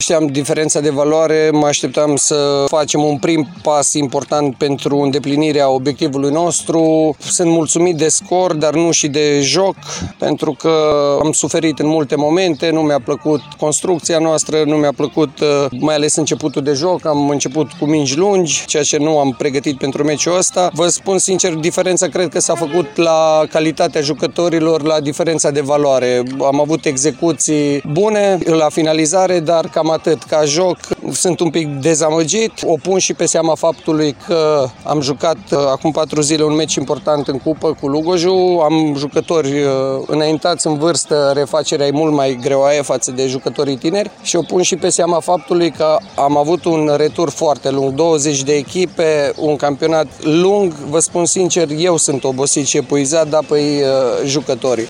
Știam diferența de valoare, mă așteptam să facem un prim pas important pentru îndeplinirea obiectivului nostru. Sunt mulțumit de scor, dar nu și de joc, pentru că am suferit în multe momente, nu mi-a plăcut construcția noastră, nu mi-a plăcut mai ales începutul de joc, am început cu mingi lungi, ceea ce nu am pregătit pentru meciul ăsta. Vă spun sincer, diferența cred că s-a făcut la calitatea jucătorilor, la diferența de valoare. Am avut execuții bune la finalizare, dar cam atât. Ca joc sunt un pic dezamăgit. O pun și pe seama faptului că am jucat acum 4 zile un meci important în cupă cu Lugoju. Am jucători înaintați în vârstă, refacerea e mult mai greoaie față de jucătorii tineri și o pun și pe seama faptului că am avut un retur foarte lung, 20 de echipe, un campionat lung. Vă spun sincer, eu sunt obosit și epuizat, dar jucătorii.